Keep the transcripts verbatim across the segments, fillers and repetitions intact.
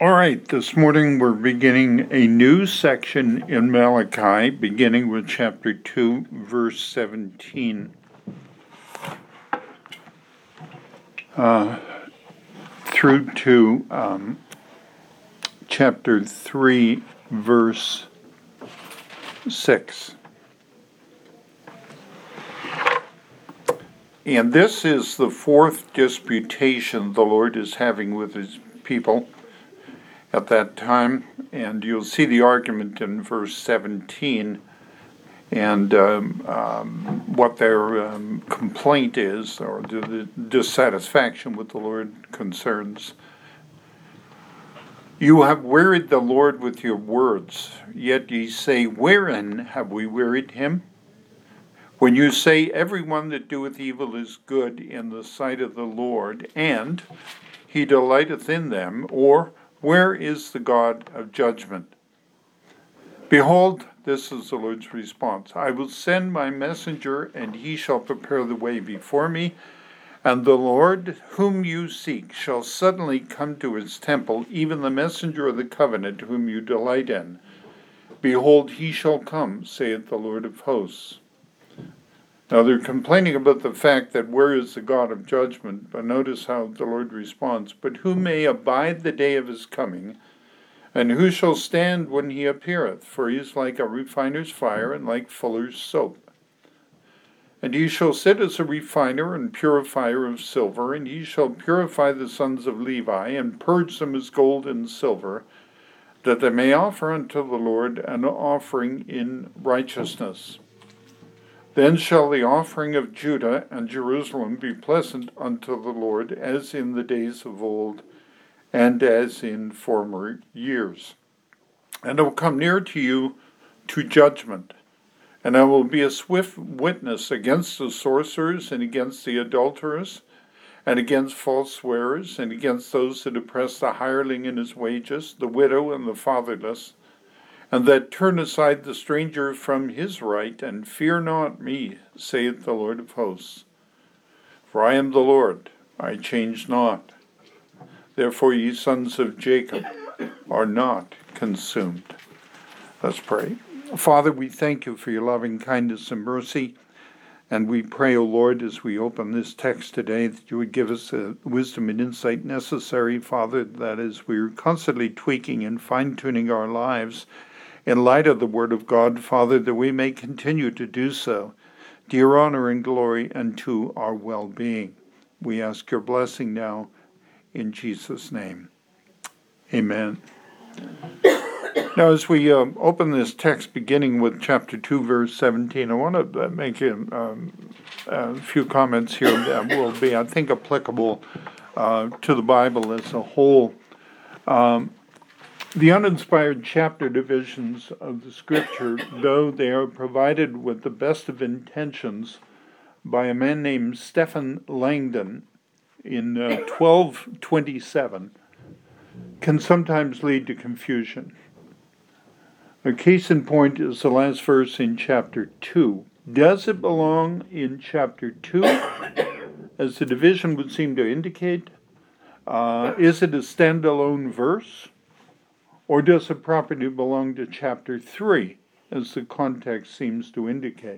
All right, this morning we're beginning a new section in Malachi, beginning with chapter two, verse seventeen. Uh, through to um, chapter three, verse six. And this is the fourth disputation the Lord is having with his people at that time, and you'll see the argument in verse seventeen and um, um, what their um, complaint is, or the, the dissatisfaction with the Lord concerns. You have wearied the Lord with your words, yet ye say, wherein have we wearied him? When you say, everyone that doeth evil is good in the sight of the Lord, and he delighteth in them, or where is the God of judgment? Behold, this is the Lord's response. I will send my messenger, and he shall prepare the way before me. And the Lord whom you seek shall suddenly come to his temple, even the messenger of the covenant whom you delight in. Behold, he shall come, saith the Lord of hosts. Now they're complaining about the fact that where is the God of judgment, but notice how the Lord responds. But who may abide the day of his coming, and who shall stand when he appeareth? For he is like a refiner's fire, and like fuller's soap. And he shall sit as a refiner and purifier of silver, and he shall purify the sons of Levi, and purge them as gold and silver, that they may offer unto the Lord an offering in righteousness. Then shall the offering of Judah and Jerusalem be pleasant unto the Lord, as in the days of old, and as in former years. And I will come near to you to judgment, and I will be a swift witness against the sorcerers, and against the adulterers, and against false swearers, and against those that oppress the hireling in his wages, the widow and the fatherless, and that turn aside the stranger from his right, and fear not me, saith the Lord of hosts. For I am the Lord, I change not. Therefore ye sons of Jacob are not consumed. Let's pray. Father, we thank you for your loving kindness and mercy, and we pray, O Lord, as we open this text today, that you would give us the wisdom and insight necessary, Father, that as we're constantly tweaking and fine-tuning our lives, in light of the Word of God, Father, that we may continue to do so, to your honor and glory, and to our well-being. We ask your blessing now, in Jesus' name. Amen. Now, as we um, open this text, beginning with chapter two, verse seventeen, I want to make a, um, a few comments here that will be, I think, applicable uh, to the Bible as a whole. Um, The uninspired chapter divisions of the Scripture, though they are provided with the best of intentions by a man named Stephen Langdon in uh, twelve twenty-seven, can sometimes lead to confusion. A case in point is the last verse in chapter two. Does it belong in chapter two, as the division would seem to indicate? Uh, is it a standalone verse? Or does the property belong to chapter three, as the context seems to indicate?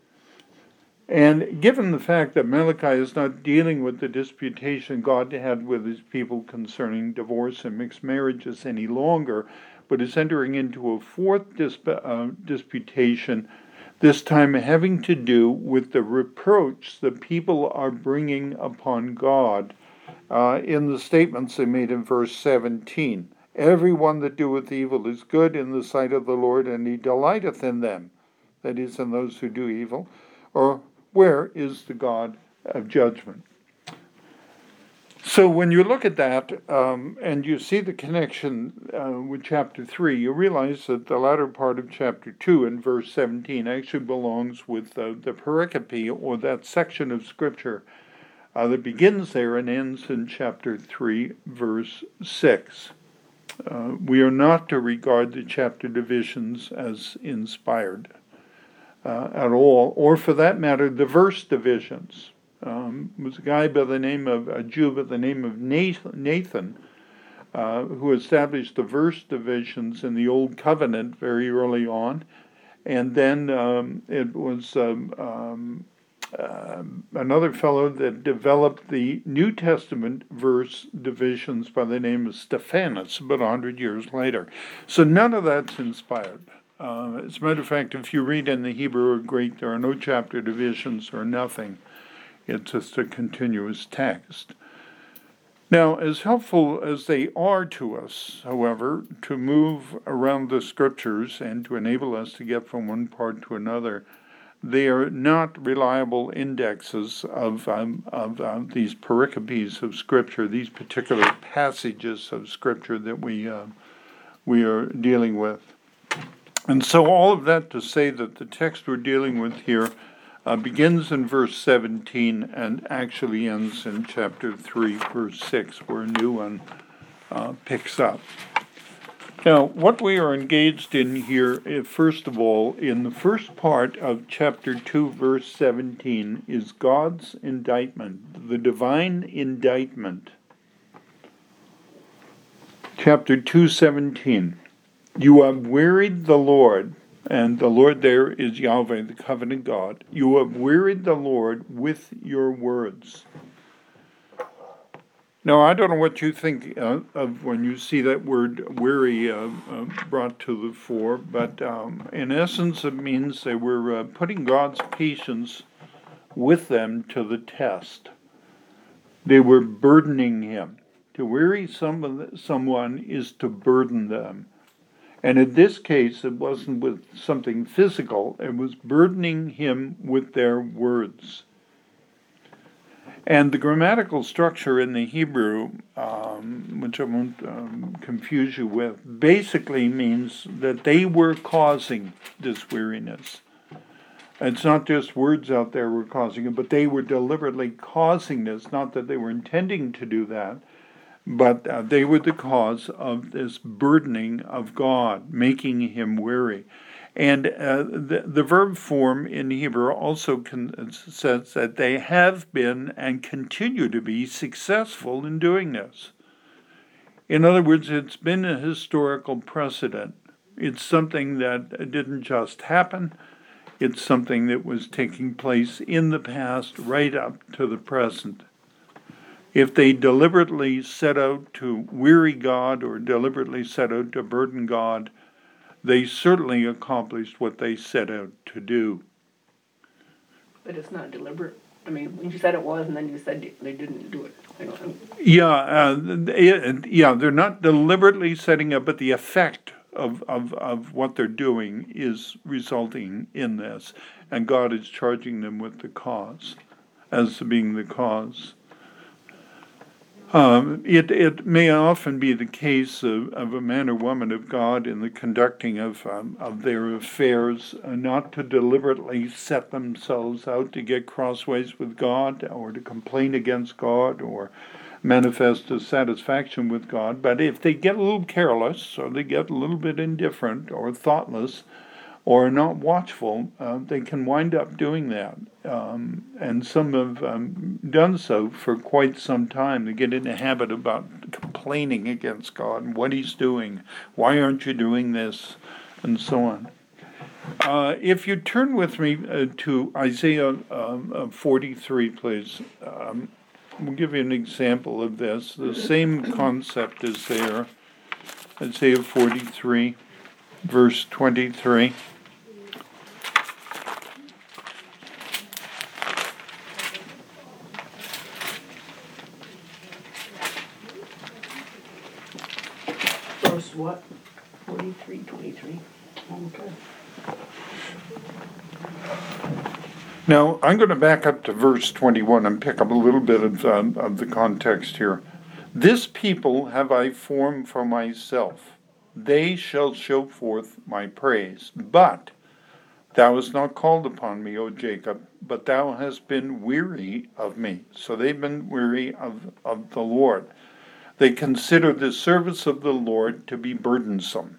And given the fact that Malachi is not dealing with the disputation God had with his people concerning divorce and mixed marriages any longer, but is entering into a fourth disp- uh, disputation, this time having to do with the reproach the people are bringing upon God uh, in the statements they made in verse seventeen. Everyone that doeth evil is good in the sight of the Lord, and he delighteth in them, that is, in those who do evil. Or where is the God of judgment? So when you look at that, um, and you see the connection uh, with chapter three, you realize that the latter part of chapter two in verse seventeen actually belongs with uh, the pericope, or that section of Scripture uh, that begins there and ends in chapter three, verse six. Uh, we are not to regard the chapter divisions as inspired uh, at all, or for that matter, the verse divisions. Um, was a guy by the name of, a Jew by the name of Nathan, uh, who established the verse divisions in the Old Covenant very early on. And then um, it was um, um, uh, another fellow that developed the New Testament verse divisions by the name of Stephanus about one hundred years later. So none of that's inspired. Uh, as a matter of fact, if you read in the Hebrew or Greek, there are no chapter divisions or nothing. It's just a continuous text. Now, as helpful as they are to us, however, to move around the scriptures and to enable us to get from one part to another, they are not reliable indexes of, um, of uh, these pericopes of scripture, these particular passages of scripture that we uh, we are dealing with. And so all of that to say that the text we're dealing with here uh, begins in verse seventeen and actually ends in chapter three, verse six, where a new one uh, picks up. Now, what we are engaged in here, is, first of all, in the first part of chapter two, verse seventeen, is God's indictment, the divine indictment. Chapter two, seventeen. You have wearied the Lord, and the Lord there is Yahweh, the covenant God. You have wearied the Lord with your words. Now, I don't know what you think uh, of when you see that word weary uh, uh, brought to the fore, but um, in essence it means they were uh, putting God's patience with them to the test. They were burdening him. To weary someone, someone is to burden them. And in this case, it wasn't with something physical, it was burdening him with their words. And the grammatical structure in the Hebrew, um, which I won't um, confuse you with, basically means that they were causing this weariness. It's not just words out there were causing it, but they were deliberately causing this, not that they were intending to do that, but uh, they were the cause of this burdening of God, making him weary. And uh, the, the verb form in Hebrew also con- says that they have been and continue to be successful in doing this. In other words, it's been a historical precedent. It's something that didn't just happen. It's something that was taking place in the past right up to the present. If they deliberately set out to weary God or deliberately set out to burden God, they certainly accomplished what they set out to do. But it's not deliberate. I mean, when you said it was, and then you said they didn't do it. I don't know. Yeah, uh, they, yeah, they're not deliberately setting up, but the effect of, of, of what they're doing is resulting in this, and God is charging them with the cause, as being the cause. Um, it it may often be the case of, of a man or woman of God in the conducting of um, of their affairs, uh, not to deliberately set themselves out to get crossways with God or to complain against God or manifest dissatisfaction with God, but if they get a little careless or they get a little bit indifferent or thoughtless or not watchful, uh, they can wind up doing that. Um, and some have um, done so for quite some time. They get in the habit about complaining against God and what he's doing. Why aren't you doing this? And so on. Uh, if you turn with me uh, to Isaiah um, uh, forty-three, please. Um, we'll give you an example of this. The same concept is there. Isaiah forty-three, verse twenty-three. Verse what? forty-three, twenty-three. Okay. Now, I'm going to back up to verse twenty-one and pick up a little bit of, um, of the context here. This people have I formed for myself. They shall show forth my praise. But thou hast not called upon me, O Jacob, but thou hast been weary of me. So they've been weary of, of the Lord. They consider the service of the Lord to be burdensome.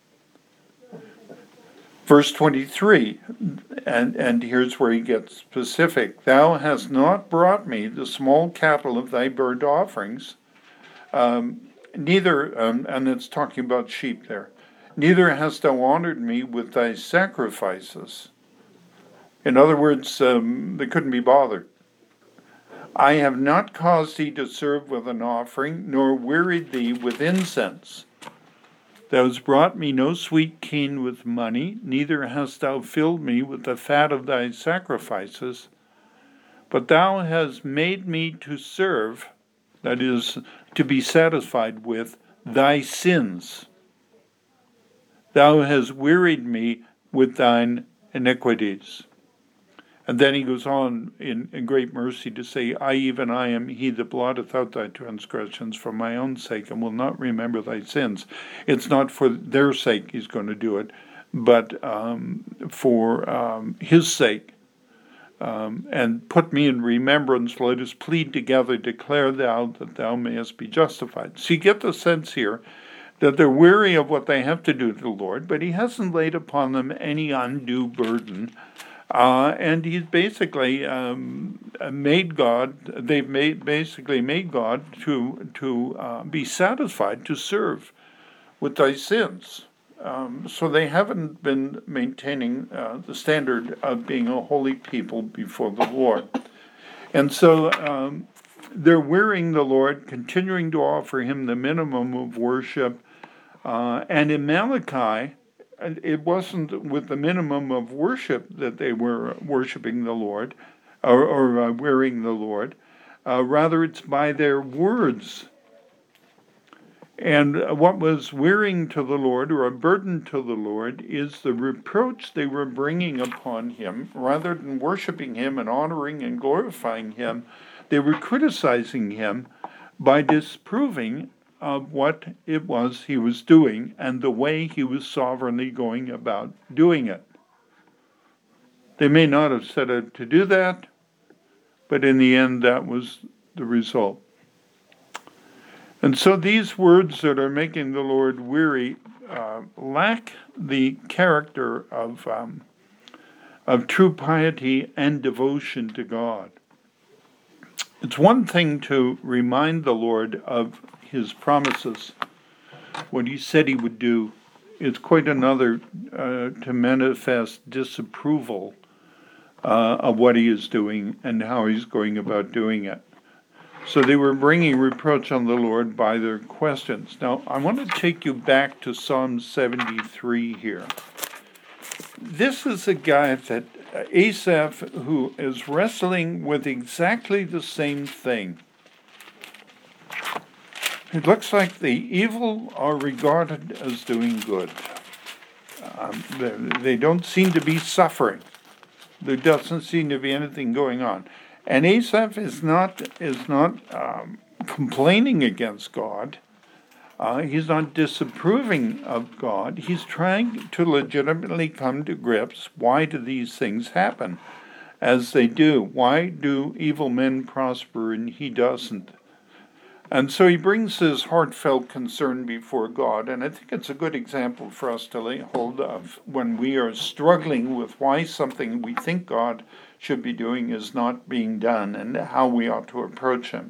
Verse twenty-three, and, and here's where he gets specific. Thou hast not brought me the small cattle of thy burnt offerings. Um, neither, um, and it's talking about sheep there, neither hast thou honored me with thy sacrifices. In other words, um, they couldn't be bothered. I have not caused thee to serve with an offering, nor wearied thee with incense. Thou hast brought me no sweet kine with money, neither hast thou filled me with the fat of thy sacrifices. But thou hast made me to serve, that is, to be satisfied with, thy sins. Thou hast wearied me with thine iniquities. And then he goes on in, in great mercy to say, I, even I, am he that blotteth out thy transgressions for my own sake, and will not remember thy sins. It's not for their sake he's going to do it, but um, for um, his sake. Um, and put me in remembrance, let us plead together, declare thou that thou mayest be justified. So you get the sense here that they're weary of what they have to do to the Lord, but he hasn't laid upon them any undue burden. Uh, and he's basically um, made God, they've made basically made God to to uh, be satisfied to serve with thy sins. Um, so they haven't been maintaining uh, the standard of being a holy people before the Lord. And so um, they're wearying the Lord, continuing to offer him the minimum of worship. Uh, and in Malachi, it wasn't with the minimum of worship that they were worshiping the Lord, or, or uh, wearying the Lord. Uh, rather, it's by their words. And what was wearying to the Lord, or a burden to the Lord, is the reproach they were bringing upon him. Rather than worshiping him and honoring and glorifying him, they were criticizing him by disproving of what it was he was doing and the way he was sovereignly going about doing it. They may not have set out to do that, but in the end that was the result. And so these words that are making the Lord weary uh, lack the character of um, of true piety and devotion to God. It's one thing to remind the Lord of his promises, what he said he would do. It's quite another uh, to manifest disapproval uh, of what he is doing and how he's going about doing it. So they were bringing reproach on the Lord by their questions. Now, I want to take you back to Psalm seventy-three here. This is a guy that uh, Asaph, who is wrestling with exactly the same thing. It looks like the evil are regarded as doing good. Um, they, they don't seem to be suffering. There doesn't seem to be anything going on. And Asaph is not is not um, complaining against God. Uh, he's not disapproving of God. He's trying to legitimately come to grips. Why do these things happen as they do? Why do evil men prosper and he doesn't? And so he brings his heartfelt concern before God, and I think it's a good example for us to lay hold of when we are struggling with why something we think God should be doing is not being done and how we ought to approach him.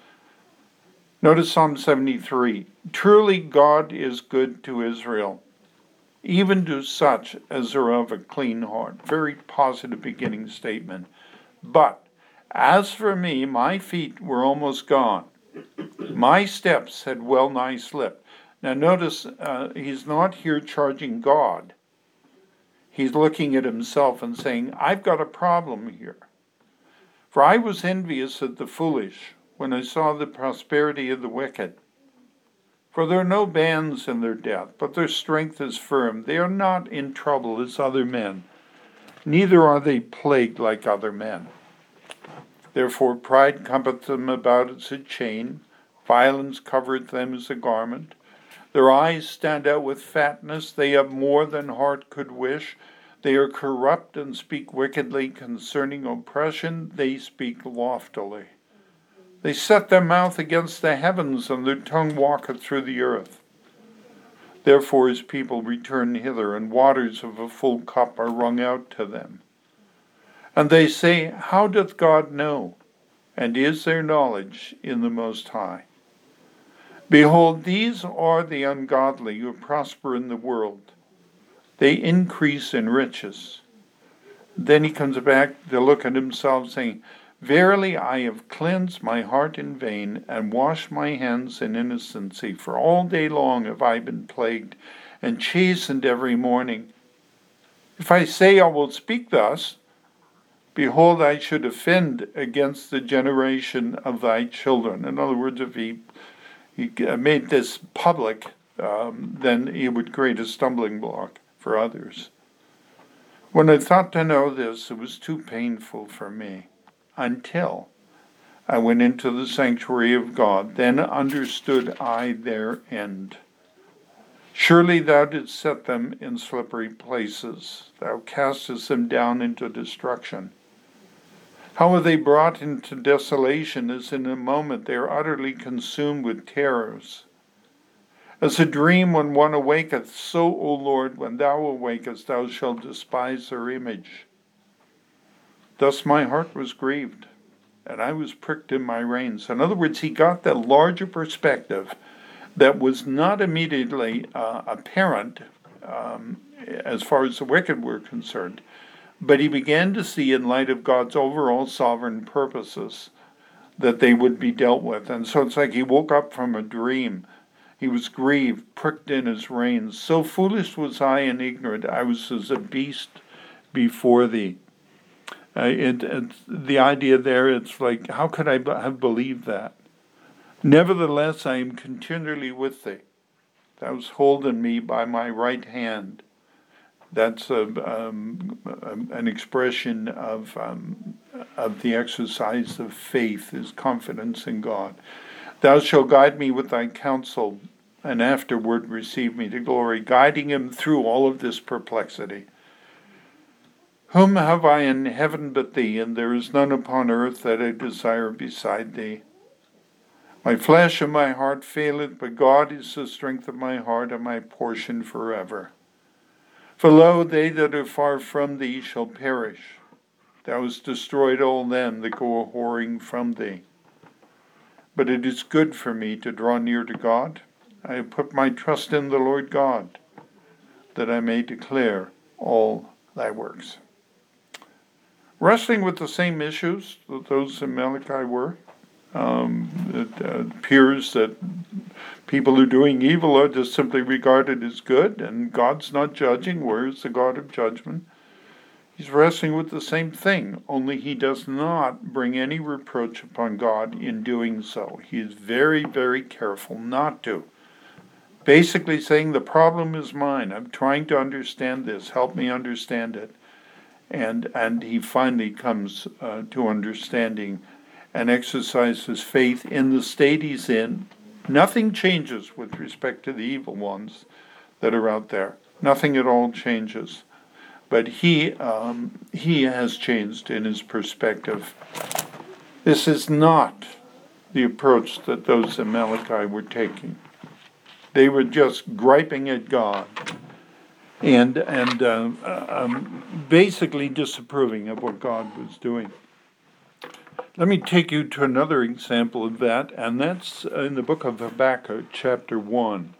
Notice Psalm seventy-three. Truly God is good to Israel, even to such as are of a clean heart. Very positive beginning statement. But as for me, my feet were almost gone. My steps had well nigh slipped. Now notice uh, he's not here charging God. He's looking at himself and saying, I've got a problem here. For I was envious at the foolish when I saw the prosperity of the wicked. For there are no bands in their death, but their strength is firm. They are not in trouble as other men, neither are they plagued like other men. Therefore pride compasseth them about as a chain, violence covereth them as a garment. Their eyes stand out with fatness, they have more than heart could wish. They are corrupt and speak wickedly concerning oppression, they speak loftily. They set their mouth against the heavens, and their tongue walketh through the earth. Therefore his people return hither, and waters of a full cup are wrung out to them. And they say, how doth God know? And is there knowledge in the Most High? Behold, these are the ungodly who prosper in the world. They increase in riches. Then he comes back to look at himself, saying, Verily I have cleansed my heart in vain, and washed my hands in innocency. For all day long have I been plagued, and chastened every morning. If I say I will speak thus, behold, I should offend against the generation of thy children. In other words, if he, he made this public, um, then he would create a stumbling block for others. When I thought to know this, it was too painful for me, until I went into the sanctuary of God. Then understood I their end. Surely thou didst set them in slippery places. Thou castest them down into destruction. How are they brought into desolation, as in a moment they are utterly consumed with terrors. As a dream when one awaketh, so, O Lord, when thou awakest, thou shalt despise their image. Thus my heart was grieved, and I was pricked in my reins. In other words, he got the larger perspective that was not immediately uh, apparent um, as far as the wicked were concerned, but he began to see, in light of God's overall sovereign purposes, that they would be dealt with. And so it's like he woke up from a dream. He was grieved, pricked in his reins. So foolish was I and ignorant, I was as a beast before thee. Uh, it, it's the idea there, it's like, how could I have believed that? Nevertheless, I am continually with thee. Thou hast holden me by my right hand. That's a, um, an expression of, um, of the exercise of faith, is confidence in God. Thou shalt guide me with thy counsel, and afterward receive me to glory, guiding him through all of this perplexity. Whom have I in heaven but thee, and there is none upon earth that I desire beside thee. My flesh and my heart faileth, but God is the strength of my heart and my portion forever. For lo, they that are far from thee shall perish. Thou hast destroyed all them that go a-whoring from thee. But it is good for me to draw near to God. I have put my trust in the Lord God, that I may declare all thy works. Wrestling with the same issues that those in Malachi were. Um, it uh, appears that people who are doing evil are just simply regarded as good, and God's not judging. Where is the God of judgment? He's wrestling with the same thing, only he does not bring any reproach upon God in doing so. He is very, very careful not to. Basically saying, the problem is mine. I'm trying to understand this. Help me understand it. And and he finally comes uh, to understanding and exercises faith in the state he's in. Nothing changes with respect to the evil ones that are out there. Nothing at all changes. But he um, he has changed in his perspective. This is not the approach that those in Malachi were taking. They were just griping at God and and uh, um, basically disapproving of what God was doing. Let me take you to another example of that, and that's in the book of Habakkuk, chapter one.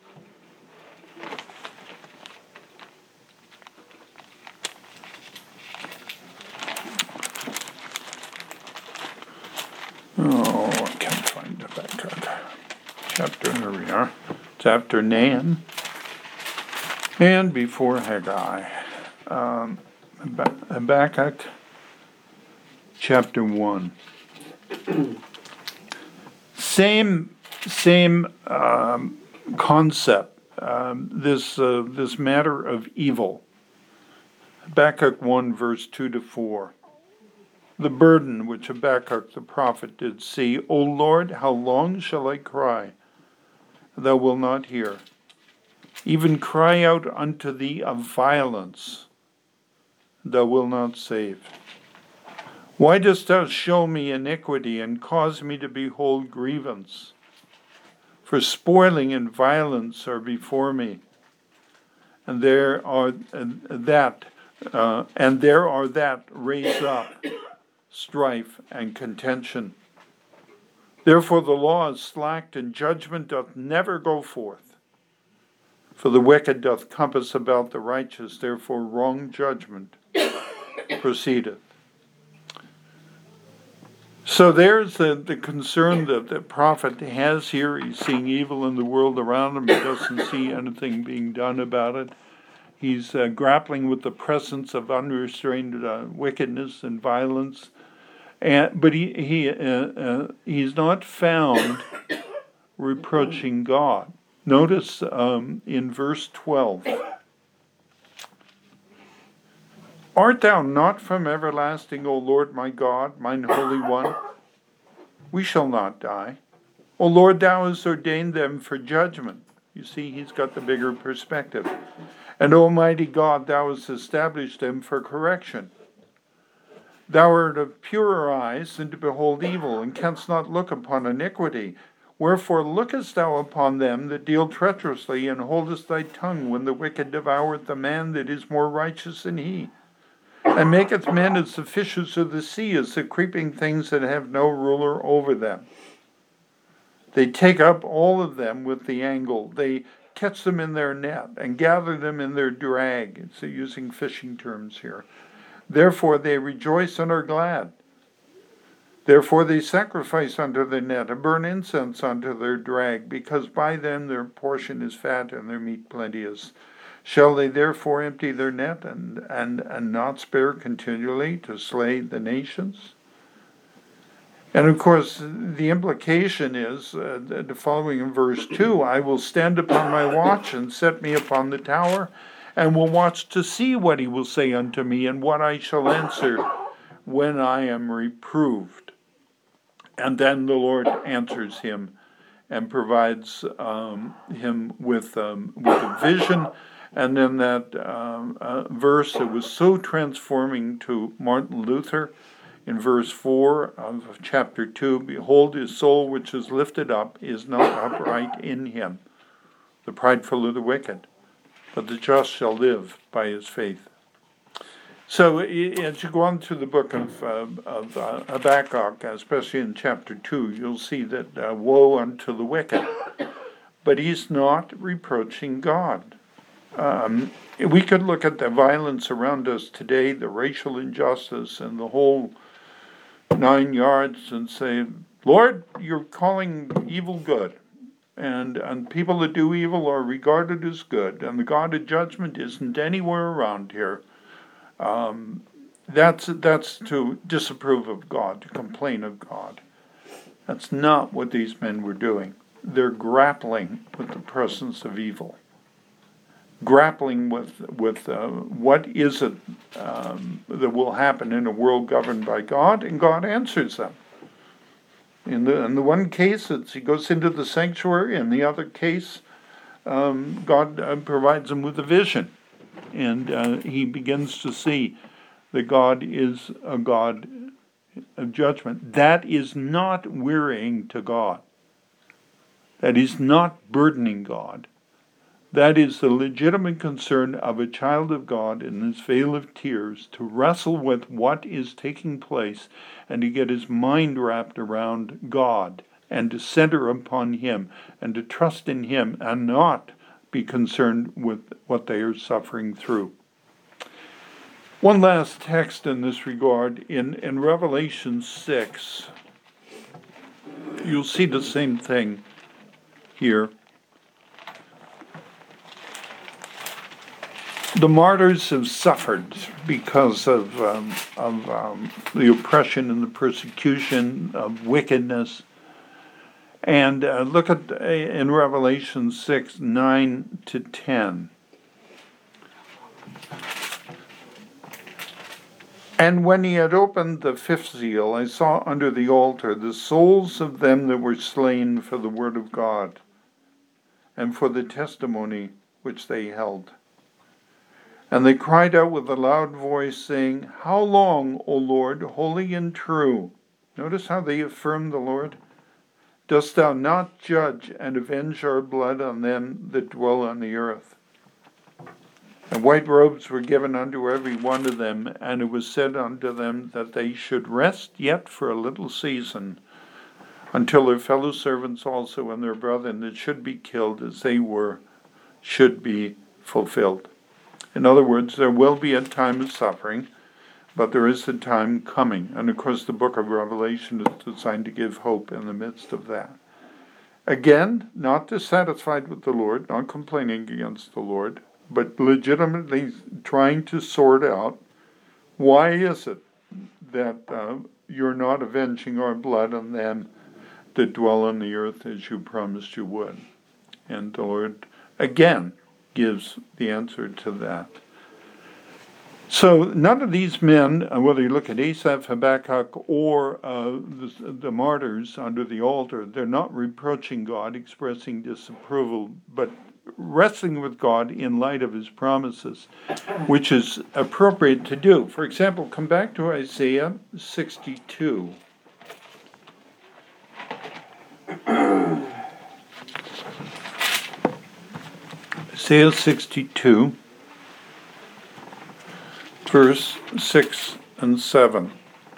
Oh, I can't find Habakkuk. Chapter, here we are. It's after Nan and before Haggai. Um, Habakkuk, chapter one. Same, same um, concept. Um, this uh, this matter of evil. Habakkuk one, verse two to four. The burden which Habakkuk the prophet did see, O Lord, how long shall I cry? Thou wilt not hear. Even cry out unto thee of violence. Thou wilt not save. Why dost thou show me iniquity and cause me to behold grievance? For spoiling and violence are before me, and there are uh, that, uh, and there are that raise up strife and contention. Therefore the law is slacked, and judgment doth never go forth. For the wicked doth compass about the righteous, therefore wrong judgment proceedeth. So there's the, the concern that the prophet has here. He's seeing evil in the world around him. He doesn't see anything being done about it. He's uh, grappling with the presence of unrestrained uh, wickedness and violence. And, but he, he, uh, uh, he's not found reproaching God. Notice um, in verse twelve, art thou not from everlasting, O Lord my God, mine Holy One? We shall not die. O Lord, thou hast ordained them for judgment. You see, he's got the bigger perspective. And Almighty God, thou hast established them for correction. Thou art of purer eyes than to behold evil, and canst not look upon iniquity. Wherefore lookest thou upon them that deal treacherously, and holdest thy tongue when the wicked devoureth the man that is more righteous than he, and maketh men as the fishes of the sea, as the creeping things that have no ruler over them. They take up all of them with the angle. They catch them in their net, and gather them in their drag. So using fishing terms here. Therefore they rejoice and are glad. Therefore they sacrifice unto their net, and burn incense unto their drag, because by them their portion is fat, and their meat plenteous. Shall they therefore empty their net, and, and, and not spare continually to slay the nations? And of course, the implication is, uh, the following in verse two, I will stand upon my watch, and set me upon the tower, and will watch to see what he will say unto me, and what I shall answer when I am reproved. And then the Lord answers him and provides um, him with, um, with a vision. And then that um, uh, verse that was so transforming to Martin Luther, in verse four of chapter two, behold, his soul which is lifted up is not upright in him, the prideful or the wicked, but the just shall live by his faith. So as you go on through the book of, uh, of uh, Habakkuk, especially in chapter two, you'll see that uh, woe unto the wicked. But he's not reproaching God. Um, we could look at the violence around us today, the racial injustice and the whole nine yards, and say, Lord, you're calling evil good. And, and people that do evil are regarded as good. And the God of judgment isn't anywhere around here. Um, that's that's to disapprove of God, to complain of God. That's not what these men were doing. They're grappling with the presence of evil, grappling with with uh, what is it um, that will happen in a world governed by God, and God answers them. In the in the one case, it's, he goes into the sanctuary. In the other case, um, God uh, provides him with a vision. And uh, he begins to see that God is a God of judgment. That is not wearying to God. That is not burdening God. That is the legitimate concern of a child of God in this vale of tears, to wrestle with what is taking place and to get his mind wrapped around God and to center upon him and to trust in him and not be concerned with what they are suffering through. One last text in this regard, in, in Revelation six, you'll see the same thing here. The martyrs have suffered because of, um, of um, the oppression and the persecution of wickedness. And uh, look at uh, in Revelation six, nine to ten. And when he had opened the fifth seal, I saw under the altar the souls of them that were slain for the word of God, and for the testimony which they held. And they cried out with a loud voice, saying, How long, O Lord, holy and true? Notice how they affirm the Lord. Dost thou not judge and avenge our blood on them that dwell on the earth? And white robes were given unto every one of them, and it was said unto them that they should rest yet for a little season until their fellow servants also and their brethren that should be killed as they were should be fulfilled. In other words, there will be a time of suffering, but there is a time coming. And of course, the book of Revelation is designed to give hope in the midst of that. Again, not dissatisfied with the Lord, not complaining against the Lord, but legitimately trying to sort out, why is it that uh, you're not avenging our blood on them that dwell on the earth as you promised you would? And the Lord, again, gives the answer to that. So none of these men, whether you look at Asaph, Habakkuk, or uh, the, the martyrs under the altar, they're not reproaching God, expressing disapproval, but wrestling with God in light of his promises, which is appropriate to do. For example, come back to Isaiah sixty-two. Isaiah sixty-two. Verse six and seven.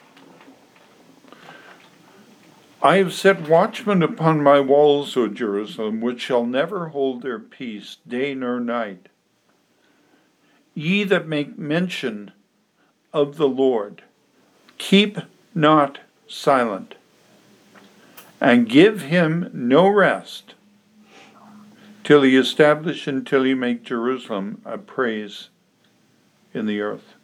I have set watchmen upon my walls, O Jerusalem, which shall never hold their peace, day nor night. Ye that make mention of the Lord, keep not silent, and give him no rest, till he establish and till he make Jerusalem a praise in the earth.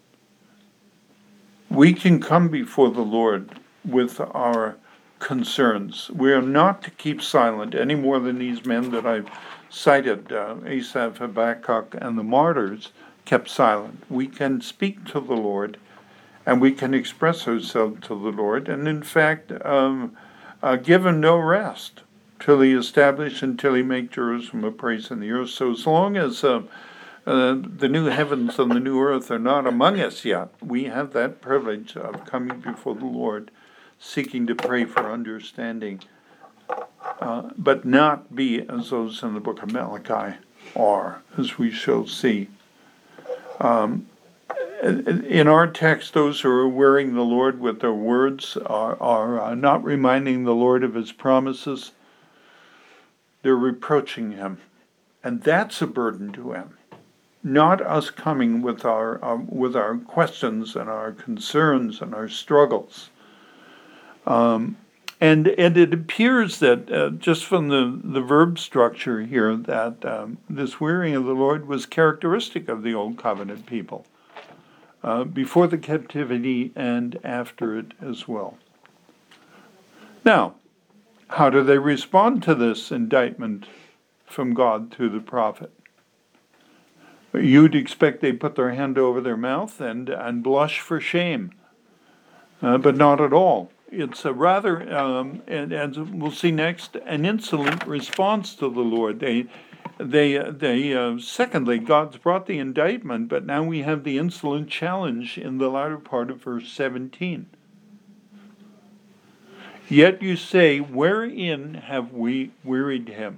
We can come before the Lord with our concerns. We are not to keep silent any more than these men that I've cited, uh, Asaph, Habakkuk, and the martyrs, kept silent. We can speak to the Lord, and we can express ourselves to the Lord, and in fact, um, uh, give him no rest till he establish and till he make Jerusalem a praise in the earth. So as long as uh, Uh, the new heavens and the new earth are not among us yet, we have that privilege of coming before the Lord, seeking to pray for understanding, uh, but not be as those in the book of Malachi are, as we shall see. Um, in our text, those who are wearying the Lord with their words are, are uh, not reminding the Lord of his promises. They're reproaching him, and that's a burden to him. Not us coming with our um, with our questions and our concerns and our struggles. Um, and and it appears that uh, just from the, the verb structure here that um, this wearying of the Lord was characteristic of the Old Covenant people, uh, before the captivity and after it as well. Now, how do they respond to this indictment from God through the prophet? You'd expect they put their hand over their mouth and, and blush for shame, uh, but not at all. It's a rather, um, and as we'll see next, an insolent response to the Lord. They, they, they. Uh, secondly, God's brought the indictment, but now we have the insolent challenge in the latter part of verse seventeen. Yet you say, wherein have we wearied him?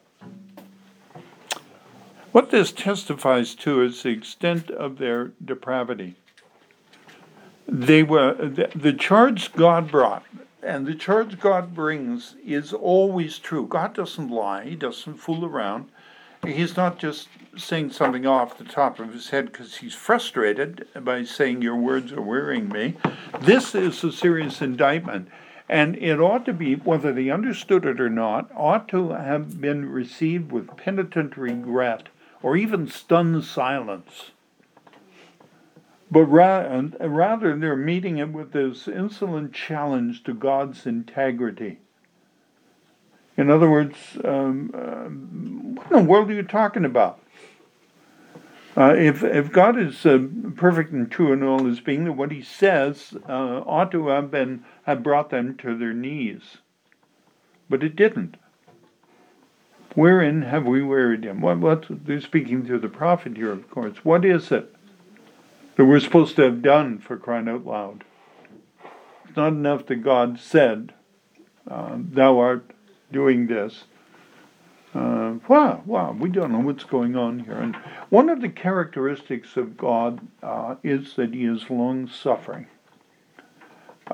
What this testifies to is the extent of their depravity. They were the, the charge God brought, and the charge God brings is always true. God doesn't lie. He doesn't fool around. He's not just saying something off the top of his head because he's frustrated by saying your words are wearying me. This is a serious indictment, and it ought to be, whether they understood it or not, ought to have been received with penitent regret or even stunned silence. But ra- rather, they're meeting it with this insolent challenge to God's integrity. In other words, um, uh, what in the world are you talking about? Uh, if if God is uh, perfect and true in all his being, then what he says uh, ought to have been have brought them to their knees, but it didn't. Wherein have we wearied him? What, what, they're speaking to the prophet here, of course. What is it that we're supposed to have done, for crying out loud? It's not enough that God said, uh, thou art doing this. Uh, wow, wow, we don't know what's going on here. And one of the characteristics of God uh, is that he is long-suffering.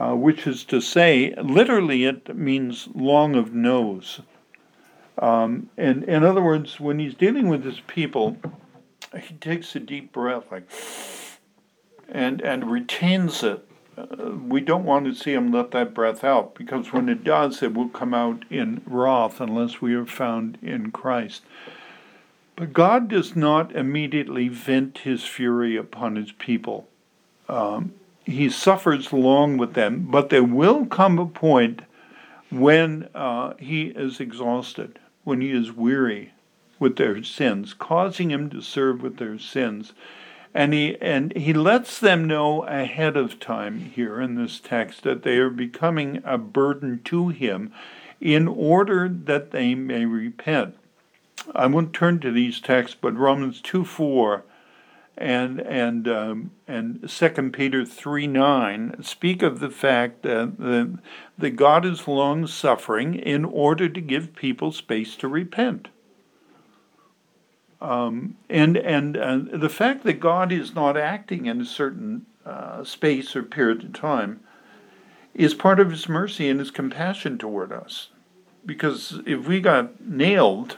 uh, which is to say, literally it means long of nose. Um, and in other words, when he's dealing with his people, he takes a deep breath, like, and and retains it. Uh, we don't want to see him let that breath out, because when it does, it will come out in wrath unless we are found in Christ. But God does not immediately vent his fury upon his people. Um, he suffers long with them, but there will come a point when uh, he is exhausted, when he is weary with their sins, causing him to serve with their sins. And he and he lets them know ahead of time here in this text that they are becoming a burden to him in order that they may repent. I won't turn to these texts, but Romans two four and and um, and Second Peter three nine speak of the fact that the, that God is long suffering in order to give people space to repent. Um, and and uh, the fact that God is not acting in a certain uh, space or period of time is part of his mercy and his compassion toward us. Because if we got nailed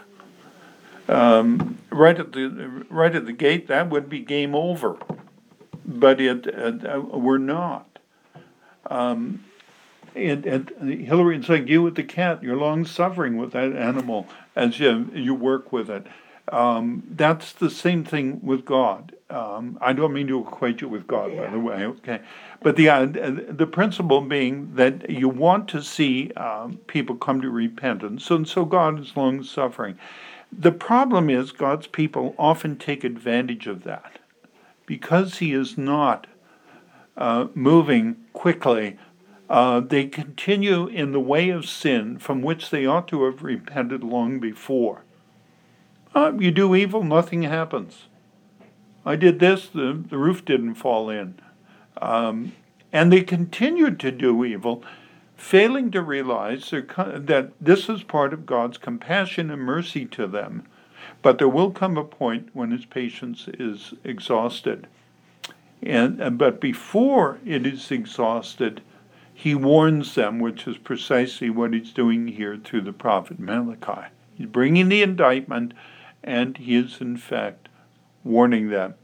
um, right at the right at the gate, that would be game over. But it uh, we're not. Um, and, and Hillary, it's like you with the cat. You're long suffering with that animal as you you work with it. Um, that's the same thing with God. Um, I don't mean to equate you with God, by the way. Okay, but the uh, the principle being that you want to see um, people come to repentance, and so God is long suffering. The problem is God's people often take advantage of that because He is not uh, moving quickly. Uh, they continue in the way of sin from which they ought to have repented long before. Uh, you do evil, nothing happens. I did this, the, the roof didn't fall in. Um, and they continued to do evil, failing to realize that this is part of God's compassion and mercy to them. But there will come a point when his patience is exhausted. And but before it is exhausted, he warns them, which is precisely what he's doing here through the prophet Malachi. He's bringing the indictment, and he is, in fact, warning them.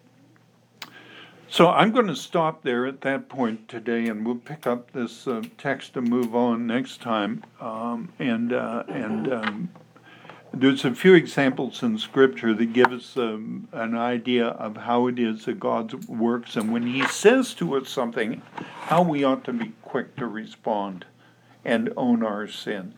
So I'm going to stop there at that point today, and we'll pick up this uh, text and move on next time. Um, and uh, and um, there's a few examples in Scripture that give us um, an idea of how it is that God works, and when he says to us something, how we ought to be quick to respond and own our sin.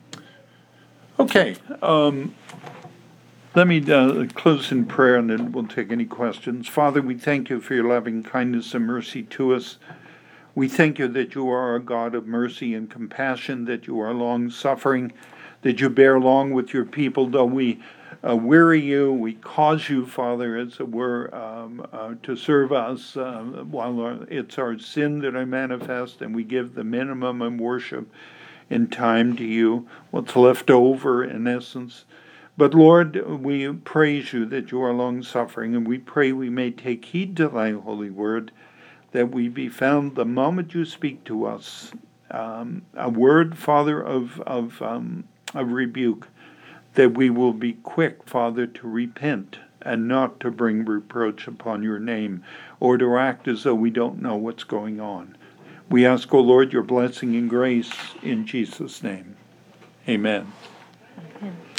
Okay. Um, Let me uh, close in prayer, and then we'll take any questions. Father, we thank you for your loving kindness and mercy to us. We thank you that you are a God of mercy and compassion, that you are long-suffering, that you bear long with your people. Though we uh, weary you, we cause you, Father, as it were, um, uh, to serve us uh, while it's our sin that I manifest, and we give the minimum in worship in time to you, what's left over in essence. But Lord, we praise you that you are long-suffering, and we pray we may take heed to thy holy word, that we be found the moment you speak to us, um, a word, Father, of, of, um, of rebuke, that we will be quick, Father, to repent and not to bring reproach upon your name or to act as though we don't know what's going on. We ask, O Lord, your blessing and grace in Jesus' name. Amen.